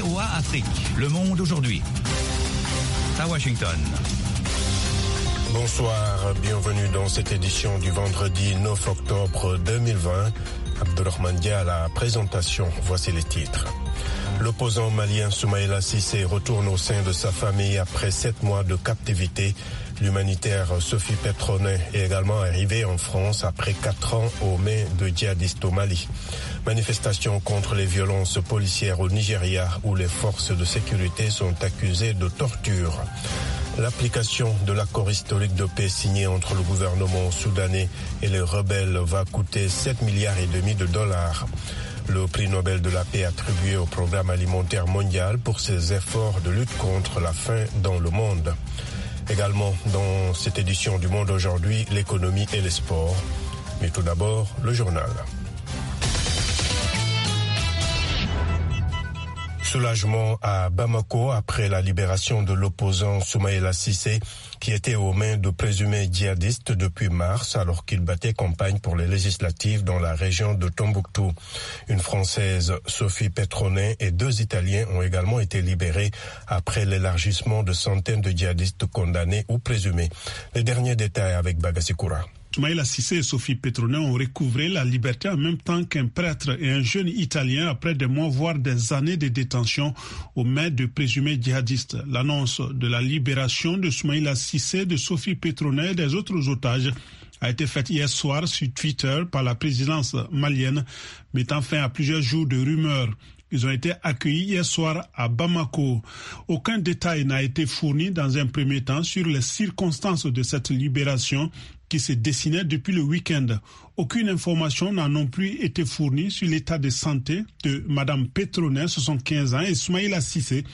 VOA Afrique. Le monde aujourd'hui. À Washington. Bonsoir, bienvenue dans cette édition du vendredi 9 octobre 2020. Abdourahmane Dia à la présentation, voici les titres. L'opposant malien Soumaïla Cissé retourne au sein de sa famille après 7 mois de captivité. L'humanitaire Sophie Petronet est également arrivée en France après 4 ans aux mains de djihadistes au Mali. Manifestation contre les violences policières au Nigeria où les forces de sécurité sont accusées de torture. L'application de l'accord historique de paix signé entre le gouvernement soudanais et les rebelles va coûter 7,5 milliards de dollars. Le prix Nobel de la paix attribué au programme alimentaire mondial pour ses efforts de lutte contre la faim dans le monde. Également dans cette édition du Monde aujourd'hui, l'économie et les sports. Mais tout d'abord, le journal. Soulagement à Bamako après la libération de l'opposant Soumaïla Cissé qui était aux mains de présumés djihadistes depuis mars alors qu'il battait campagne pour les législatives dans la région de Tombouctou. Une Française, Sophie Petronet, et 2 Italiens ont également été libérés après l'élargissement de centaines de djihadistes condamnés ou présumés. Les derniers détails avec Bagassi Koura. Soumaïla Cissé et Sophie Petronet ont recouvré la liberté en même temps qu'un prêtre et un jeune Italien après des mois voire des années de détention aux mains de présumés djihadistes. L'annonce de la libération de Soumaïla Cissé, de Sophie Petronet et des autres otages a été faite hier soir sur Twitter par la présidence malienne, mettant fin à plusieurs jours de rumeurs. Ils ont été accueillis hier soir à Bamako. Aucun détail n'a été fourni dans un premier temps sur les circonstances de cette libération qui se dessinait depuis le week-end. Aucune information n'a non plus été fournie sur l'état de santé de Madame Petronet, 75 ans, et Soumaïla Cissé,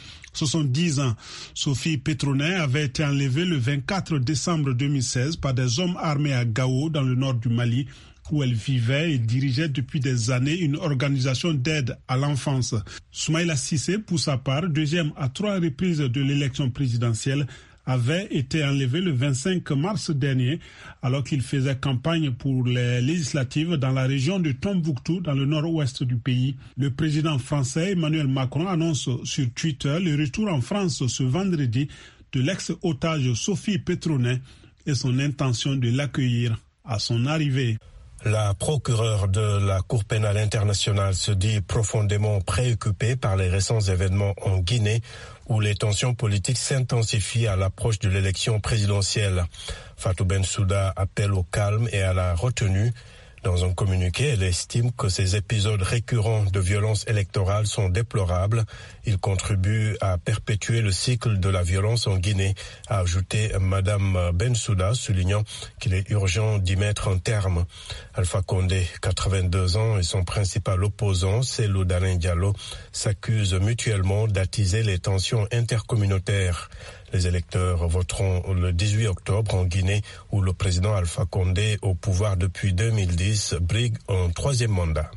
70 ans. Sophie Petronet avait été enlevée le 24 décembre 2016 par des hommes armés à Gao, dans le nord du Mali, où elle vivait et dirigeait depuis des années une organisation d'aide à l'enfance. Soumaïla Cissé, pour sa part, deuxième à 3 reprises de l'élection présidentielle, avait été enlevé le 25 mars dernier alors qu'il faisait campagne pour les législatives dans la région de Tombouctou, dans le nord-ouest du pays. Le président français Emmanuel Macron annonce sur Twitter le retour en France ce vendredi de l'ex-otage Sophie Petronet et son intention de l'accueillir à son arrivée. La procureure de la Cour pénale internationale se dit profondément préoccupée par les récents événements en Guinée où les tensions politiques s'intensifient à l'approche de l'élection présidentielle. Fatou Bensouda appelle au calme et à la retenue. Dans un communiqué, elle estime que ces épisodes récurrents de violence électorale sont déplorables. Ils contribuent à perpétuer le cycle de la violence en Guinée, a ajouté Madame Bensouda, soulignant qu'il est urgent d'y mettre un terme. Alpha Condé, 82 ans, et son principal opposant, Cellou Dalein Diallo, s'accusent mutuellement d'attiser les tensions intercommunautaires. Les électeurs voteront le 18 octobre en Guinée où le président Alpha Condé, au pouvoir depuis 2010, brigue un 3e mandat.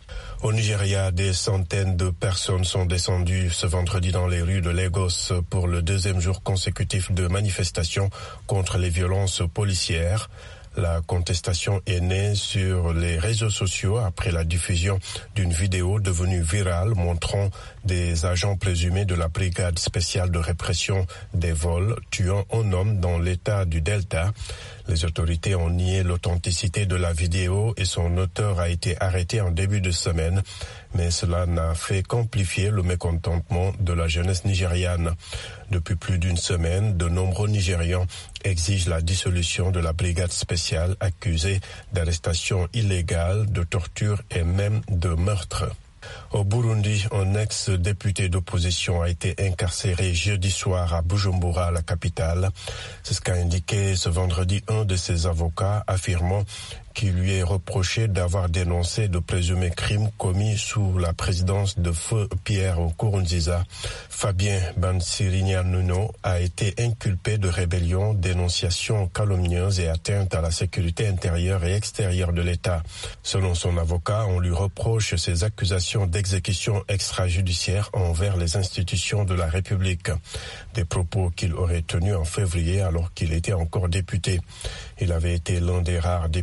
Au Nigeria, des centaines de personnes sont descendues ce vendredi dans les rues de Lagos pour le 2e jour consécutif de manifestations contre les violences policières. La contestation est née sur les réseaux sociaux après la diffusion d'une vidéo devenue virale montrant des agents présumés de la brigade spéciale de répression des vols tuant un homme dans l'état du Delta. Les autorités ont nié l'authenticité de la vidéo et son auteur a été arrêté en début de semaine, mais cela n'a fait qu'amplifier le mécontentement de la jeunesse nigériane. Depuis plus d'une semaine, de nombreux Nigérians exigent la dissolution de la brigade spéciale accusée d'arrestation illégale, de torture et même de meurtre. Au Burundi, un ex-député d'opposition a été incarcéré jeudi soir à Bujumbura, la capitale. C'est ce qu'a indiqué ce vendredi un de ses avocats, affirmant qu'il lui est reproché d'avoir dénoncé de présumés crimes commis sous la présidence de feu Pierre Nkurunziza. Fabien Bansirinya-Nuno a été inculpé de rébellion, dénonciation calomnieuse et atteinte à la sécurité intérieure et extérieure de l'État. Selon son avocat, on lui reproche ses accusations d'exécution extrajudiciaire envers les institutions de la République. Des propos qu'il aurait tenus en février alors qu'il était encore député. Il avait été l'un des rares députés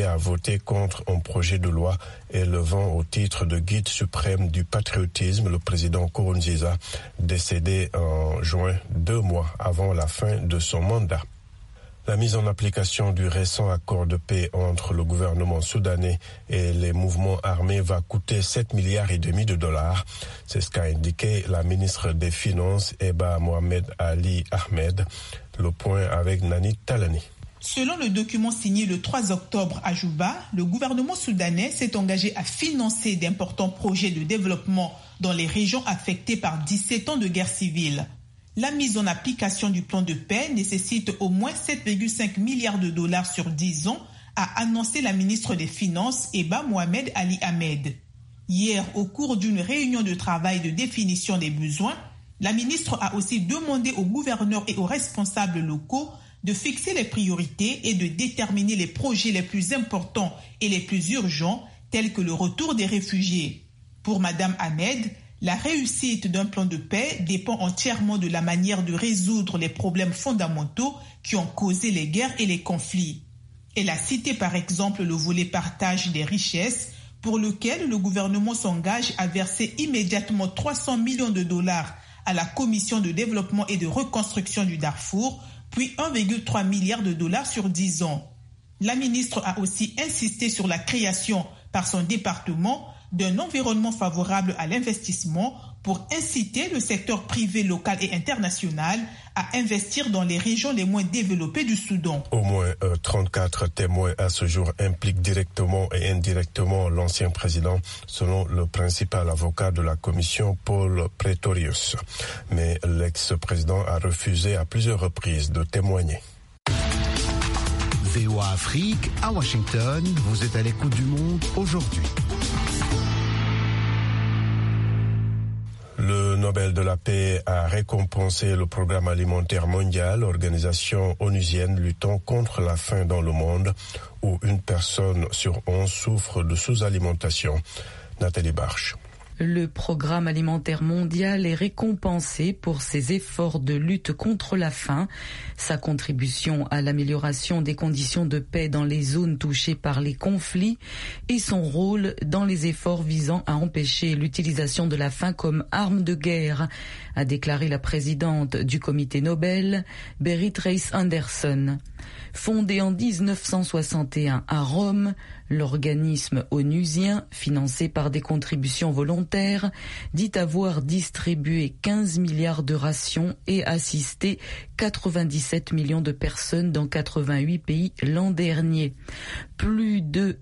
a voté contre un projet de loi élevant au titre de guide suprême du patriotisme le président Nkurunziza, décédé en juin, 2 mois avant la fin de son mandat. La mise en application du récent accord de paix entre le gouvernement soudanais et les mouvements armés va coûter 7,5 milliards de dollars. C'est ce qu'a indiqué la ministre des Finances, Eba Mohamed Ali Ahmed. Le point avec Nani Talani. Selon le document signé le 3 octobre à Juba, le gouvernement soudanais s'est engagé à financer d'importants projets de développement dans les régions affectées par 17 ans de guerre civile. La mise en application du plan de paix nécessite au moins 7,5 milliards de dollars sur 10 ans, a annoncé la ministre des Finances, Eba Mohamed Ali Ahmed. Hier, au cours d'une réunion de travail de définition des besoins, la ministre a aussi demandé aux gouverneurs et aux responsables locaux de fixer les priorités et de déterminer les projets les plus importants et les plus urgents, tels que le retour des réfugiés. Pour Mme Ahmed, la réussite d'un plan de paix dépend entièrement de la manière de résoudre les problèmes fondamentaux qui ont causé les guerres et les conflits. Elle a cité par exemple le volet partage des richesses, pour lequel le gouvernement s'engage à verser immédiatement 300 millions de dollars à la Commission de développement et de reconstruction du Darfour, puis 1,3 milliard de dollars sur 10 ans. La ministre a aussi insisté sur la création par son département d'un environnement favorable à l'investissement pour inciter le secteur privé local et international à investir dans les régions les moins développées du Soudan. Au moins 34 témoins à ce jour impliquent directement et indirectement l'ancien président, selon le principal avocat de la commission, Paul Pretorius. Mais l'ex-président a refusé à plusieurs reprises de témoigner. VOA Afrique, à Washington, vous êtes à l'écoute du monde aujourd'hui. Le Nobel de la paix a récompensé le Programme alimentaire mondial, organisation onusienne luttant contre la faim dans le monde, où une personne sur 11 souffre de sous-alimentation. Nathalie Barche. Le Programme alimentaire mondial est récompensé pour ses efforts de lutte contre la faim, sa contribution à l'amélioration des conditions de paix dans les zones touchées par les conflits et son rôle dans les efforts visant à empêcher l'utilisation de la faim comme arme de guerre, a déclaré la présidente du comité Nobel, Berit Reiss-Andersen. Fondé en 1961 à Rome, l'organisme onusien, financé par des contributions volontaires, dit avoir distribué 15 milliards de rations et assisté 97 millions de personnes dans 88 pays l'an dernier. Plus de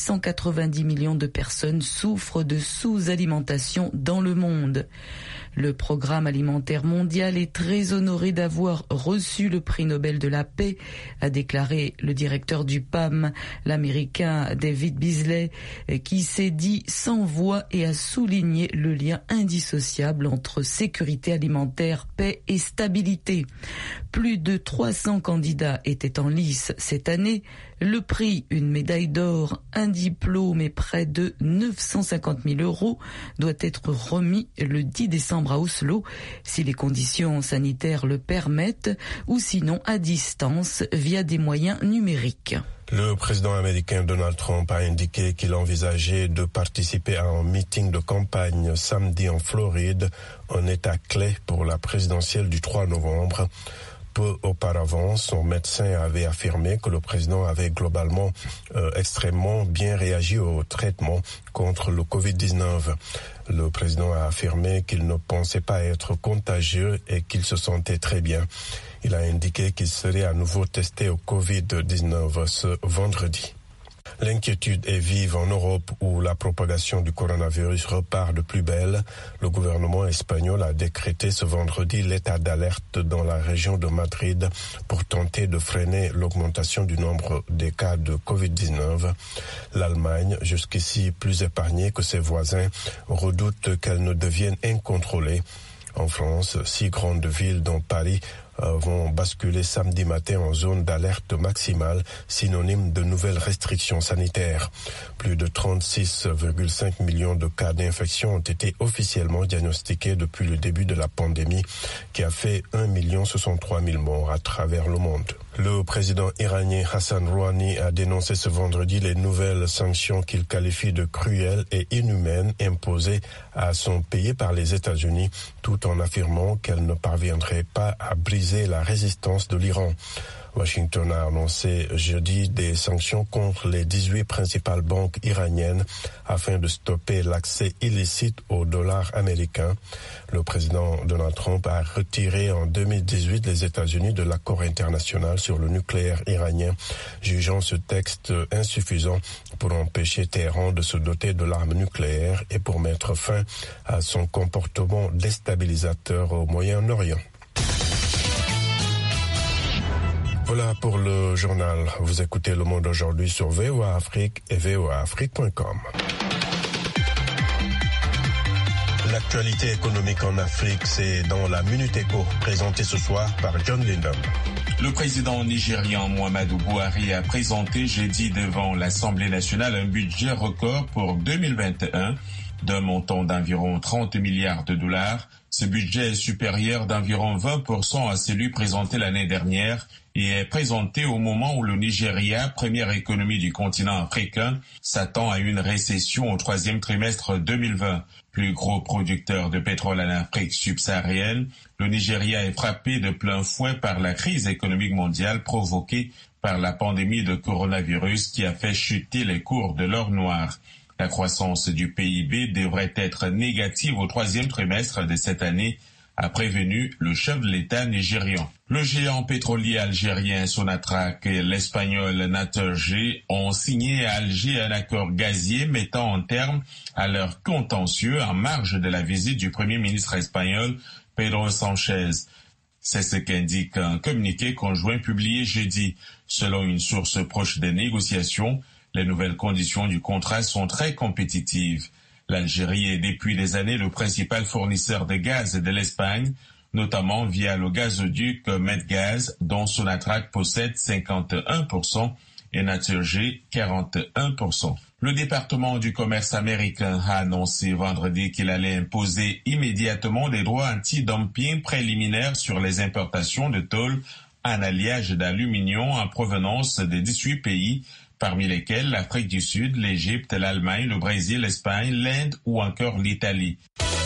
690 millions de personnes souffrent de sous-alimentation dans le monde. Le Programme alimentaire mondial est très honoré d'avoir reçu le prix Nobel de la paix, a déclaré le directeur du PAM, l'Américain David Beasley, qui s'est dit sans voix et a souligné le lien indissociable entre sécurité alimentaire, paix et stabilité. Plus de 300 candidats étaient en lice cette année. Le prix, une médaille d'or, un diplôme et près de 950 000 €, doit être remis le 10 décembre à Oslo, si les conditions sanitaires le permettent, ou sinon à distance via des moyens numériques. Le président américain Donald Trump a indiqué qu'il envisageait de participer à un meeting de campagne samedi en Floride, un état clé pour la présidentielle du 3 novembre. Peu auparavant, son médecin avait affirmé que le président avait globalement extrêmement bien réagi au traitement contre le Covid-19. Le président a affirmé qu'il ne pensait pas être contagieux et qu'il se sentait très bien. Il a indiqué qu'il serait à nouveau testé au Covid-19 ce vendredi. L'inquiétude est vive en Europe où la propagation du coronavirus repart de plus belle. Le gouvernement espagnol a décrété ce vendredi l'état d'alerte dans la région de Madrid pour tenter de freiner l'augmentation du nombre des cas de Covid-19. L'Allemagne, jusqu'ici plus épargnée que ses voisins, redoute qu'elle ne devienne incontrôlée. En France, 6 grandes villes dont Paris vont basculer samedi matin en zone d'alerte maximale, synonyme de nouvelles restrictions sanitaires. Plus de 36,5 millions de cas d'infection ont été officiellement diagnostiqués depuis le début de la pandémie, qui a fait 1,63 million morts à travers le monde. Le président iranien Hassan Rouhani a dénoncé ce vendredi les nouvelles sanctions qu'il qualifie de cruelles et inhumaines imposées à son pays par les États-Unis, tout en affirmant qu'elles ne parviendraient pas à briser la résistance de l'Iran. Washington a annoncé jeudi des sanctions contre les 18 principales banques iraniennes afin de stopper l'accès illicite au dollar américain. Le président Donald Trump a retiré en 2018 les États-Unis de l'accord international sur le nucléaire iranien, jugeant ce texte insuffisant pour empêcher Téhéran de se doter de l'arme nucléaire et pour mettre fin à son comportement déstabilisateur au Moyen-Orient. Voilà pour le journal. Vous écoutez Le Monde aujourd'hui sur VOA Afrique et voaafrique.com. L'actualité économique en Afrique, c'est dans la Minute Éco, présentée ce soir par John Lindon. Le président nigérian Muhammadu Buhari a présenté jeudi devant l'Assemblée nationale un budget record pour 2021 d'un montant d'environ 30 milliards de dollars. Ce budget est supérieur d'environ 20% à celui présenté l'année dernière et est présenté au moment où le Nigeria, première économie du continent africain, s'attend à une récession au troisième trimestre 2020. Plus gros producteur de pétrole en Afrique subsaharienne, le Nigeria est frappé de plein fouet par la crise économique mondiale provoquée par la pandémie de coronavirus qui a fait chuter les cours de l'or noir. La croissance du PIB devrait être négative au troisième trimestre de cette année, a prévenu le chef de l'État nigérian. Le géant pétrolier algérien Sonatrach et l'espagnol Naturgy ont signé à Alger un accord gazier mettant un terme à leur contentieux en marge de la visite du Premier ministre espagnol Pedro Sánchez. C'est ce qu'indique un communiqué conjoint publié jeudi. Selon une source proche des négociations, les nouvelles conditions du contrat sont très compétitives. L'Algérie est depuis des années le principal fournisseur de gaz de l'Espagne, notamment via le gazoduc Medgaz, dont Sonatrach possède 51% et Naturgy 41%. Le département du commerce américain a annoncé vendredi qu'il allait imposer immédiatement des droits anti-dumping préliminaires sur les importations de tôle en alliage d'aluminium en provenance de 18 pays, parmi lesquels l'Afrique du Sud, l'Égypte, l'Allemagne, le Brésil, l'Espagne, l'Inde ou encore l'Italie.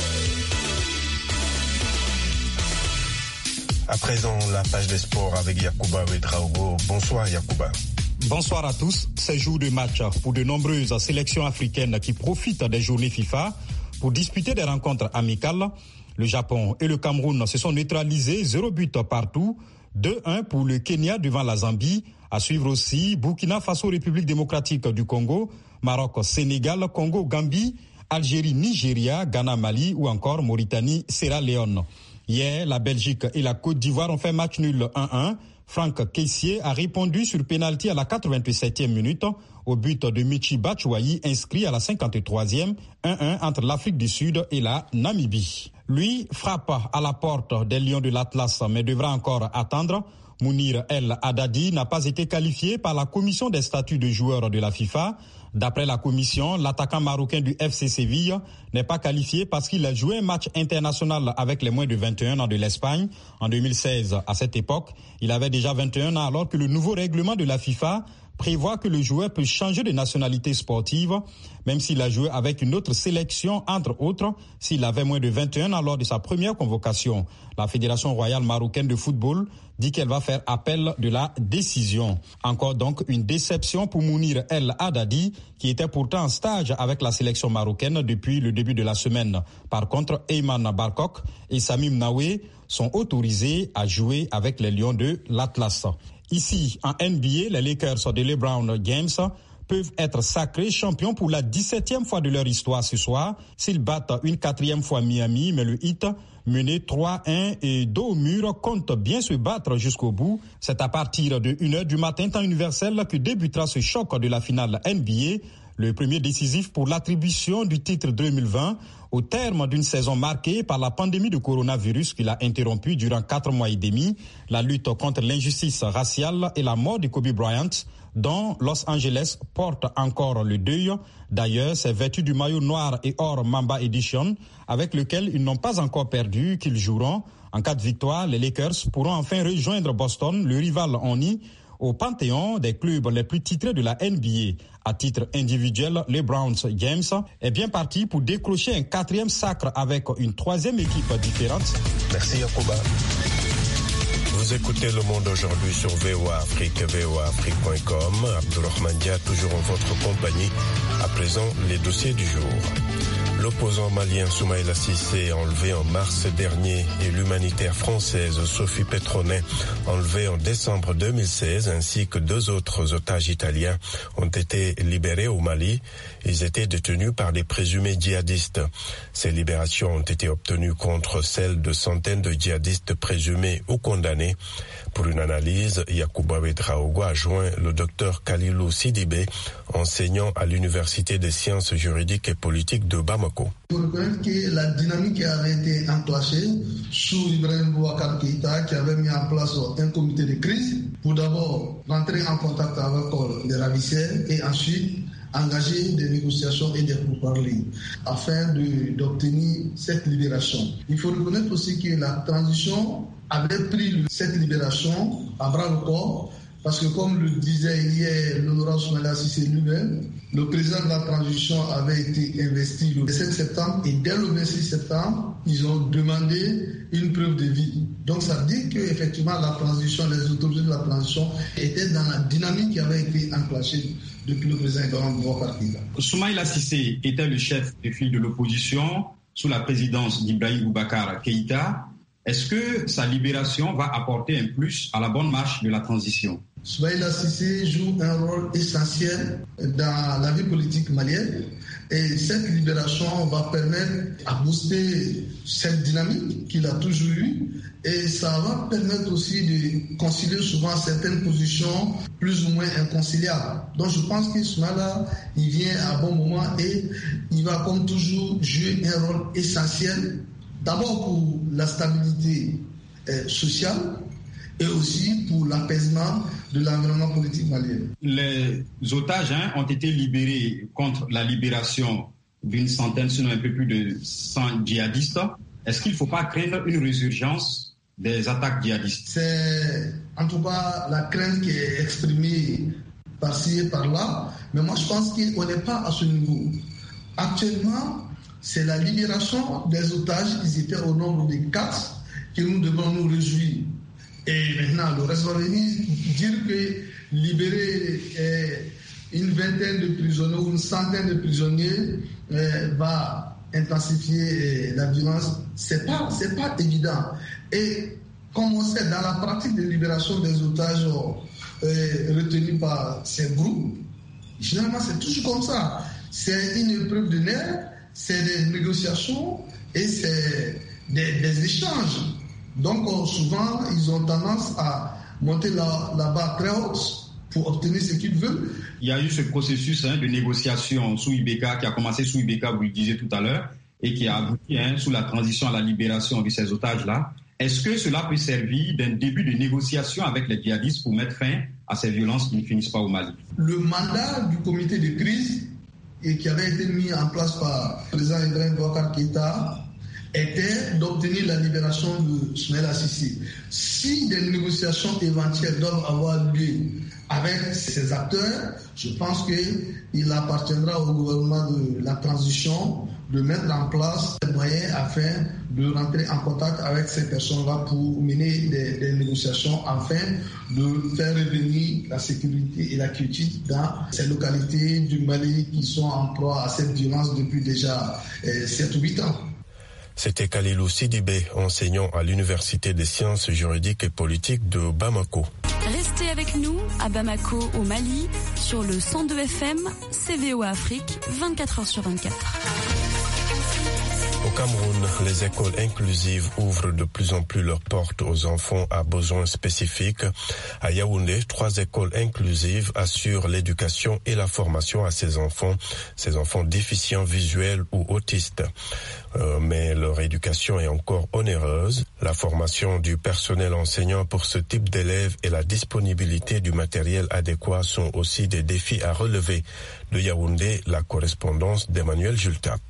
À présent, la page des sports avec Yacouba Ouedraogo. Bonsoir Yacouba. Bonsoir à tous. C'est jour de match pour de nombreuses sélections africaines qui profitent des journées FIFA pour disputer des rencontres amicales. Le Japon et le Cameroun se sont neutralisés, 0 but partout, 2-1 pour le Kenya devant la Zambie. À suivre aussi Burkina Faso, République démocratique du Congo, Maroc, Sénégal, Congo, Gambie, Algérie, Nigeria, Ghana, Mali ou encore Mauritanie, Sierra Leone. Hier, la Belgique et la Côte d'Ivoire ont fait match nul 1-1. Franck Kessié a répondu sur penalty à la 87e minute au but de Michi Batshuayi inscrit à la 53e, 1-1 entre l'Afrique du Sud et la Namibie. Lui frappe à la porte des Lions de l'Atlas mais devra encore attendre. Mounir El Haddadi n'a pas été qualifié par la commission des statuts de joueurs de la FIFA. D'après la commission, l'attaquant marocain du FC Séville n'est pas qualifié parce qu'il a joué un match international avec les moins de 21 ans de l'Espagne en 2016. À cette époque, il avait déjà 21 ans alors que le nouveau règlement de la FIFA prévoit que le joueur peut changer de nationalité sportive, même s'il a joué avec une autre sélection, entre autres, s'il avait moins de 21 ans lors de sa première convocation. La Fédération royale marocaine de football dit qu'elle va faire appel de la décision. Encore donc une déception pour Mounir El Haddadi, qui était pourtant en stage avec la sélection marocaine depuis le début de la semaine. Par contre, Eyman Barkok et Samim Naoué sont autorisés à jouer avec les Lions de l'Atlas. Ici, en NBA, les Lakers de LeBron James peuvent être sacrés champions pour la 17e fois de leur histoire ce soir s'ils battent une 4e fois Miami, mais le Heat, mené 3-1 et dos au mur, compte bien se battre jusqu'au bout. C'est à partir de 1h du matin, temps universel, que débutera ce choc de la finale NBA. Le premier décisif pour l'attribution du titre 2020 au terme d'une saison marquée par la pandémie de coronavirus qui l'a interrompu durant 4 mois et demi, la lutte contre l'injustice raciale et la mort de Kobe Bryant, dont Los Angeles porte encore le deuil. D'ailleurs, c'est vêtu du maillot noir et or Mamba Edition, avec lequel ils n'ont pas encore perdu, qu'ils joueront. En cas de victoire, les Lakers pourront enfin rejoindre Boston, le rival Oni, au panthéon des clubs les plus titrés de la NBA. À titre individuel, LeBron James est bien parti pour décrocher un 4e sacre avec une 3e équipe différente. Merci Yacouba. Vous écoutez Le Monde aujourd'hui sur VOA Afrique, voaafrique.com. Abdourahmane Dia, toujours en votre compagnie. À présent, les dossiers du jour. L'opposant malien Soumaïla Cissé, enlevé en mars dernier, et l'humanitaire française Sophie Petronet, enlevée en décembre 2016, ainsi que 2 autres otages italiens, ont été libérés au Mali. Ils étaient détenus par des présumés djihadistes. Ces libérations ont été obtenues contre celles de centaines de djihadistes présumés ou condamnés. Pour une analyse, Yacouba Ouedraogo a joint le docteur Kalilou Sidibé, enseignant à l'Université des sciences juridiques et politiques de Bamako. Il faut reconnaître que la dynamique avait été enclenchée sous Ibrahim Boubacar Keïta, qui avait mis en place un comité de crise pour d'abord rentrer en contact avec les ravisseurs et ensuite engager des négociations et des pourparlers afin d'obtenir cette libération. Il faut reconnaître aussi que la transition avait pris cette libération à bras le corps parce que, comme le disait hier l'honorable Soumaïla Cissé lui-même, le président de la transition avait été investi le 5 septembre et dès le 26 septembre, ils ont demandé une preuve de vie. Donc ça dit qu'effectivement la transition, les autorités de la transition étaient dans la dynamique qui avait été enclenchée depuis le président Ibrahim Boubacar Keïta. Soumaïla Cissé était le chef de file de l'opposition sous la présidence d'Ibrahim Boubacar Keïta. Est-ce que sa libération va apporter un plus à la bonne marche de la transition? Soumaïla Cissé joue un rôle essentiel dans la vie politique malienne et cette libération va permettre à booster cette dynamique qu'il a toujours eue et ça va permettre aussi de concilier souvent certaines positions plus ou moins inconciliables. Donc je pense que Soumaïla, il vient à bon moment et il va comme toujours jouer un rôle essentiel d'abord pour la stabilité sociale et aussi pour l'apaisement de l'environnement politique malien. Les otages ont été libérés contre la libération d'une centaine, sinon un peu plus de 100 djihadistes. Est-ce qu'il ne faut pas craindre une résurgence des attaques djihadistes? C'est en tout cas la crainte qui est exprimée par-ci et par-là, mais moi je pense qu'on n'est pas à ce niveau. Actuellement, c'est la libération des otages, ils étaient au nombre de 4, que nous devons nous réjouir. Et maintenant, le reste va venir dire que libérer une vingtaine de prisonniers ou une centaine de prisonniers va intensifier la violence. C'est pas évident. Et comme on sait, dans la pratique de libération des otages retenus par ces groupes, généralement c'est toujours comme ça. C'est une épreuve de nerfs. C'est des négociations et c'est des échanges. Donc souvent, ils ont tendance à monter la barre très haute pour obtenir ce qu'ils veulent. Il y a eu ce processus de négociation sous Ibeka, qui a commencé sous Ibeka, vous le disiez tout à l'heure, et qui a abouti sous la transition à la libération de ces otages-là. Est-ce que cela peut servir d'un début de négociation avec les djihadistes pour mettre fin à ces violences qui ne finissent pas au Mali? Le mandat du comité de crise et qui avait été mis en place par le président Ibrahim Boubacar Keïta était d'obtenir la libération de Soumaïla Cissé. Si des négociations éventuelles doivent avoir lieu avec ces acteurs, je pense qu'il appartiendra au gouvernement de la transition de mettre en place des moyens afin de rentrer en contact avec ces personnes-là pour mener des négociations afin de faire revenir la sécurité et la quiétude dans ces localités du Mali qui sont en proie à cette violence depuis déjà 7 ou 8 ans. C'était Kalilou Sidibé, enseignant à l'Université des sciences juridiques et politiques de Bamako. Restez avec nous à Bamako, au Mali, sur le 102 FM, VOA Afrique, 24h sur 24. Au Cameroun, les écoles inclusives ouvrent de plus en plus leurs portes aux enfants à besoins spécifiques. À Yaoundé, 3 écoles inclusives assurent l'éducation et la formation à ces enfants déficients visuels ou autistes. Mais leur éducation est encore onéreuse. La formation du personnel enseignant pour ce type d'élèves et la disponibilité du matériel adéquat sont aussi des défis à relever. De Yaoundé, la correspondance d'Emmanuel Jultap.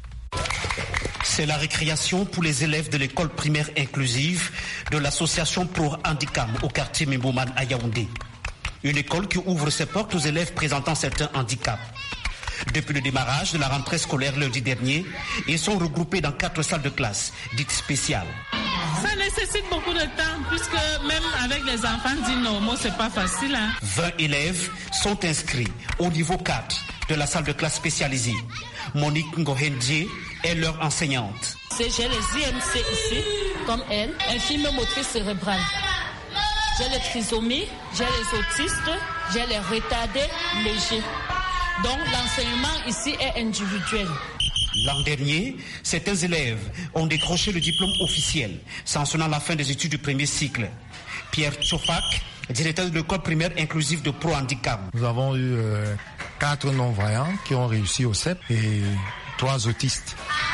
C'est la récréation pour les élèves de l'école primaire inclusive de l'association Pro Handicap au quartier Mbouman à Yaoundé. Une école qui ouvre ses portes aux élèves présentant certains handicaps. Depuis le démarrage de la rentrée scolaire lundi dernier, ils sont regroupés dans 4 salles de classe, dites spéciales. Ça nécessite beaucoup de temps, puisque même avec les enfants dits normaux, c'est pas facile. 20 élèves sont inscrits au niveau 4 de la salle de classe spécialisée. Monique Ngohendie est leur enseignante. J'ai les IMC ici, comme elle, infirme motrice cérébrale. J'ai les trisomies, j'ai les autistes, j'ai les retardés légers. Donc l'enseignement ici est individuel. L'an dernier, certains élèves ont décroché le diplôme officiel, sanctionnant la fin des études du premier cycle. Pierre Tchofak, directeur de l'école primaire inclusive de Pro Handicap. Nous avons eu 4 non-voyants qui ont réussi au CEP et 3 autistes.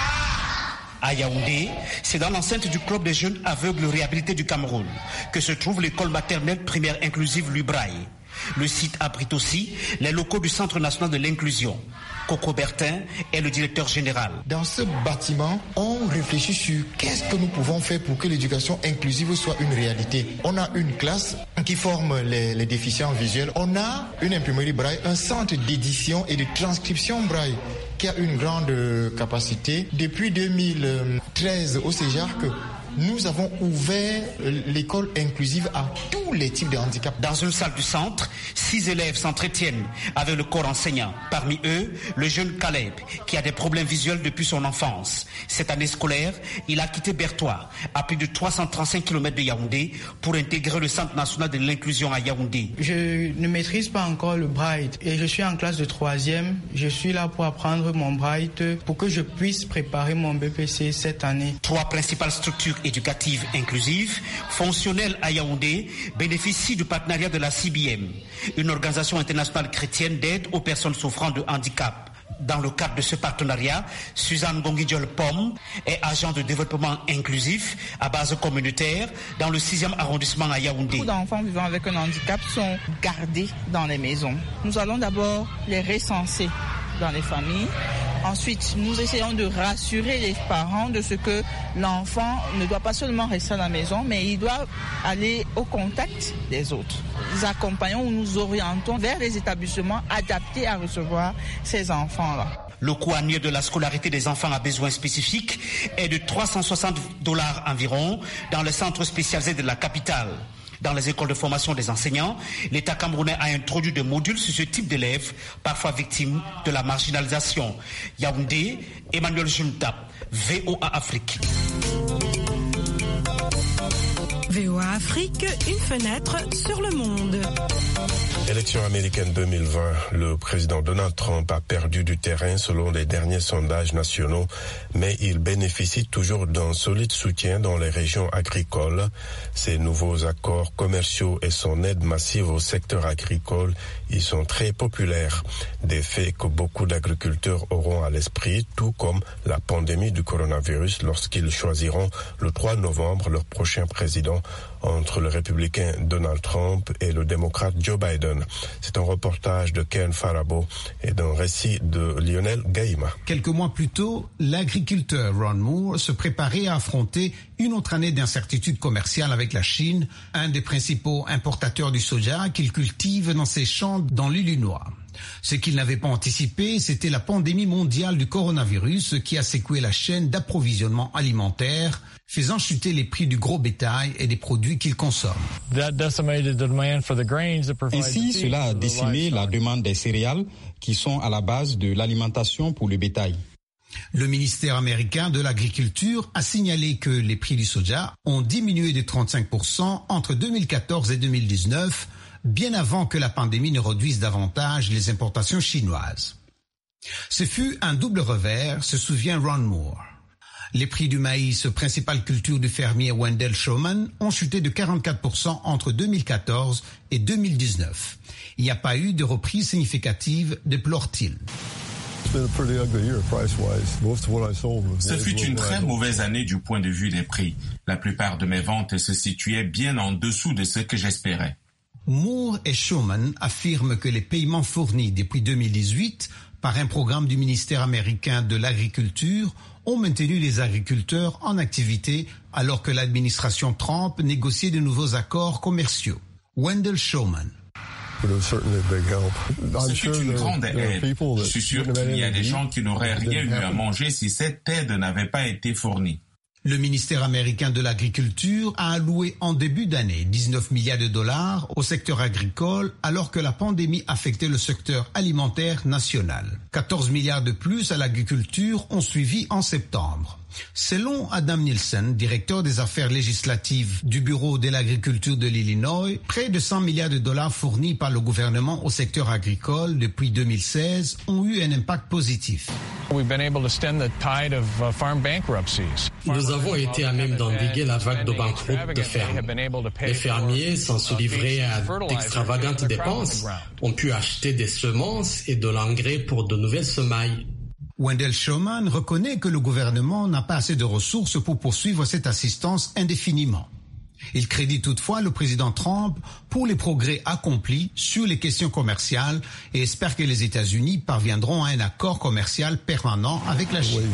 À Yaoundé, c'est dans l'enceinte du club des jeunes aveugles réhabilités du Cameroun que se trouve l'école maternelle primaire inclusive Lubraille. Le site abrite aussi les locaux du Centre national de l'inclusion. Coco Bertin est le directeur général. Dans ce bâtiment, on réfléchit sur qu'est-ce que nous pouvons faire pour que l'éducation inclusive soit une réalité. On a une classe qui forme les déficients visuels. On a une imprimerie braille, un centre d'édition et de transcription braille qui a une grande capacité. Depuis 2013 au CEJARC, nous avons ouvert l'école inclusive à tous les types de handicap. Dans une salle du centre, 6 élèves s'entretiennent avec le corps enseignant. Parmi eux, le jeune Caleb, qui a des problèmes visuels depuis son enfance. Cette année scolaire, il a quitté Bertois, à plus de 335 km de Yaoundé, pour intégrer le Centre national de l'inclusion à Yaoundé. Je ne maîtrise pas encore le braille et je suis en classe de 3e. Je suis là pour apprendre mon braille pour que je puisse préparer mon BPC cette année. 3 principales structures éducative inclusive, fonctionnelle à Yaoundé, bénéficie du partenariat de la CBM, une organisation internationale chrétienne d'aide aux personnes souffrant de handicap. Dans le cadre de ce partenariat, Suzanne Gongidjol-Pomme est agent de développement inclusif à base communautaire dans le 6e arrondissement à Yaoundé. Beaucoup d'enfants vivant avec un handicap sont gardés dans les maisons. Nous allons d'abord les recenser dans les familles. Ensuite, nous essayons de rassurer les parents de ce que l'enfant ne doit pas seulement rester à la maison, mais il doit aller au contact des autres. Nous accompagnons ou nous orientons vers les établissements adaptés à recevoir ces enfants-là. Le coût annuel de la scolarité des enfants à besoins spécifiques est de $360 environ dans les centres spécialisés de la capitale. Dans les écoles de formation des enseignants, l'État camerounais a introduit des modules sur ce type d'élèves, parfois victimes de la marginalisation. Yaoundé, Emmanuel Juntap, VOA Afrique. VOA Afrique, une fenêtre sur le monde. Élection américaine 2020, le président Donald Trump a perdu du terrain selon les derniers sondages nationaux, mais il bénéficie toujours d'un solide soutien dans les régions agricoles. Ses nouveaux accords commerciaux et son aide massive au secteur agricole y sont très populaires. Des faits que beaucoup d'agriculteurs auront à l'esprit, tout comme la pandémie du coronavirus lorsqu'ils choisiront le 3 novembre leur prochain président entre le républicain Donald Trump et le démocrate Joe Biden. C'est un reportage de Ken Farabo et d'un récit de Lionel Gaïma. Quelques mois plus tôt, l'agriculteur Ron Moore se préparait à affronter une autre année d'incertitude commerciale avec la Chine, un des principaux importateurs du soja qu'il cultive dans ses champs dans l'Illinois. Ce qu'il n'avait pas anticipé, c'était la pandémie mondiale du coronavirus qui a secoué la chaîne d'approvisionnement alimentaire, faisant chuter les prix du gros bétail et des produits qu'il consomme. Ainsi, cela a décimé la demande des céréales qui sont à la base de l'alimentation pour le bétail. Le ministère américain de l'Agriculture a signalé que les prix du soja ont diminué de 35% entre 2014 et 2019, bien avant que la pandémie ne réduise davantage les importations chinoises. Ce fut un double revers, se souvient Ron Moore. Les prix du maïs, principale culture du fermier Wendell Showman, ont chuté de 44% entre 2014 et 2019. Il n'y a pas eu de reprise significative, déplore-t-il. Ce fut une très mauvaise année du point de vue des prix. La plupart de mes ventes se situaient bien en dessous de ce que j'espérais. Moore et Showman affirment que les paiements fournis depuis 2018 par un programme du ministère américain de l'Agriculture ont maintenu les agriculteurs en activité alors que l'administration Trump négociait de nouveaux accords commerciaux. Wendell Showman. Ce fut une grande aide. Je suis sûr qu'il y a des gens qui n'auraient rien eu à manger si cette aide n'avait pas été fournie. Le ministère américain de l'Agriculture a alloué en début d'année 19 milliards de dollars au secteur agricole alors que la pandémie affectait le secteur alimentaire national. 14 milliards de plus à l'agriculture ont suivi en septembre. Selon Adam Nielsen, directeur des affaires législatives du Bureau de l'agriculture de l'Illinois, près de 100 milliards de dollars fournis par le gouvernement au secteur agricole depuis 2016 ont eu un impact positif. Nous avons été à même d'endiguer la vague de banqueroute de fermes. Les fermiers, sans se livrer à d'extravagantes dépenses, ont pu acheter des semences et de l'engrais pour de nouvelles semailles. Wendell Showman reconnaît que le gouvernement n'a pas assez de ressources pour poursuivre cette assistance indéfiniment. Il crédite toutefois le président Trump pour les progrès accomplis sur les questions commerciales et espère que les États-Unis parviendront à un accord commercial permanent avec la Chine.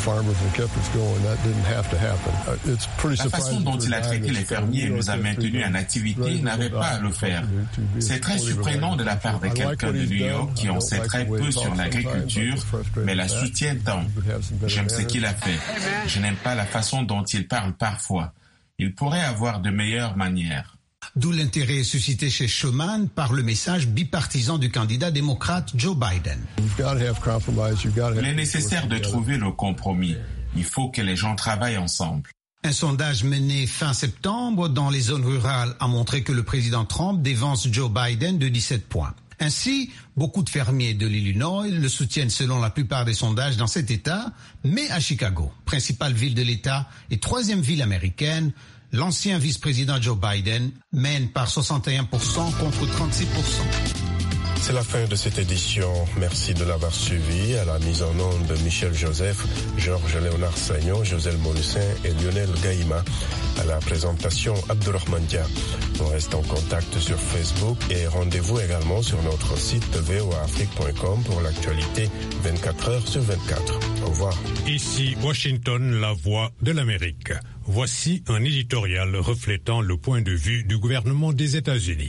La façon dont il a traité les fermiers et nous a maintenus en activité n'avait pas à le faire. C'est très surprenant de la part de quelqu'un de New York qui en sait très peu sur l'agriculture, mais la soutient tant. J'aime ce qu'il a fait. Je n'aime pas la façon dont il parle parfois. Il pourrait avoir de meilleures manières. D'où l'intérêt suscité chez Showman par le message bipartisan du candidat démocrate Joe Biden. Il est nécessaire de trouver le compromis. Il faut que les gens travaillent ensemble. Un sondage mené fin septembre dans les zones rurales a montré que le président Trump dévance Joe Biden de 17 points. Ainsi, beaucoup de fermiers de l'Illinois le soutiennent selon la plupart des sondages dans cet État, mais à Chicago, principale ville de l'État et troisième ville américaine, l'ancien vice-président Joe Biden mène par 61% contre 36%. C'est la fin de cette édition. Merci de l'avoir suivi. À la mise en onde de Michel Joseph, Georges-Léonard Sagnon, Joselle Molussin et Lionel Gaïma. À la présentation, Abdourahmane Dia. On reste en contact sur Facebook et rendez-vous également sur notre site voaafrique.com pour l'actualité 24 heures sur 24. Au revoir. Ici Washington, la voix de l'Amérique. Voici un éditorial reflétant le point de vue du gouvernement des États-Unis.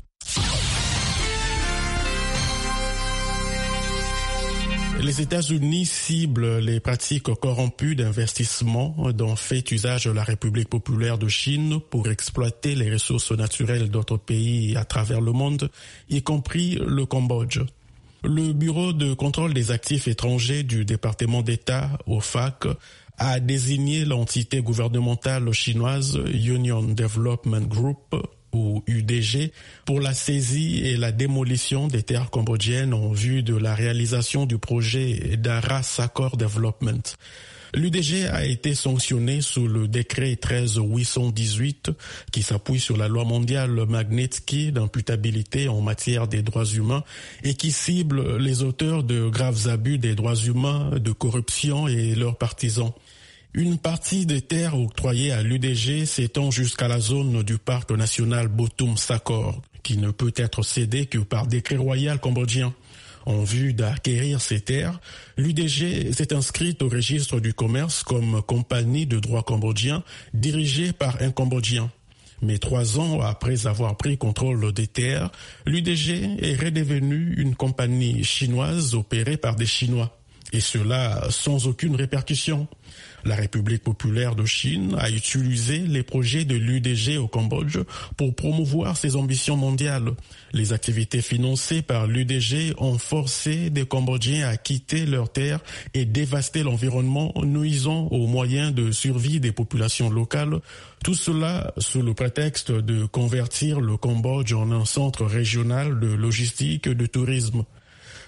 Les États-Unis ciblent les pratiques corrompues d'investissement dont fait usage la République populaire de Chine pour exploiter les ressources naturelles d'autres pays à travers le monde, y compris le Cambodge. Le Bureau de contrôle des actifs étrangers du département d'État, OFAC, a désigné l'entité gouvernementale chinoise Union Development Group, ou UDG, pour la saisie et la démolition des terres cambodgiennes en vue de la réalisation du projet Dara Sakor Development. L'UDG a été sanctionné sous le décret 13818 qui s'appuie sur la loi mondiale Magnitsky d'imputabilité en matière des droits humains et qui cible les auteurs de graves abus des droits humains, de corruption et leurs partisans. Une partie des terres octroyées à l'UDG s'étend jusqu'à la zone du parc national Botum Sakor, qui ne peut être cédée que par décret royal cambodgien. En vue d'acquérir ces terres, l'UDG s'est inscrite au registre du commerce comme compagnie de droit cambodgien dirigée par un Cambodgien. Mais 3 ans après avoir pris contrôle des terres, l'UDG est redevenue une compagnie chinoise opérée par des Chinois. Et cela sans aucune répercussion. La République populaire de Chine a utilisé les projets de l'UDG au Cambodge pour promouvoir ses ambitions mondiales. Les activités financées par l'UDG ont forcé des Cambodgiens à quitter leurs terres et dévaster l'environnement, nuisant aux moyens de survie des populations locales. Tout cela sous le prétexte de convertir le Cambodge en un centre régional de logistique et de tourisme.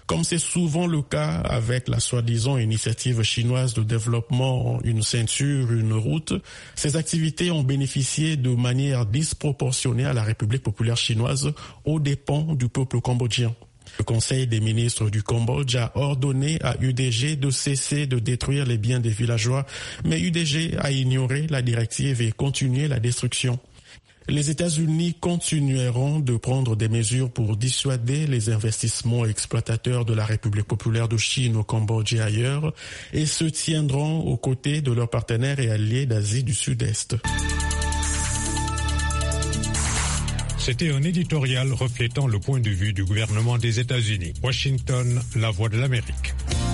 Comme c'est souvent le cas avec la soi-disant initiative chinoise de développement Une ceinture, une route, ces activités ont bénéficié de manière disproportionnée à la République populaire chinoise aux dépens du peuple cambodgien. Le Conseil des ministres du Cambodge a ordonné à UDG de cesser de détruire les biens des villageois, mais UDG a ignoré la directive et continué la destruction. Les États-Unis continueront de prendre des mesures pour dissuader les investissements exploitateurs de la République populaire de Chine au Cambodge et ailleurs et se tiendront aux côtés de leurs partenaires et alliés d'Asie du Sud-Est. C'était un éditorial reflétant le point de vue du gouvernement des États-Unis. Washington, la voix de l'Amérique.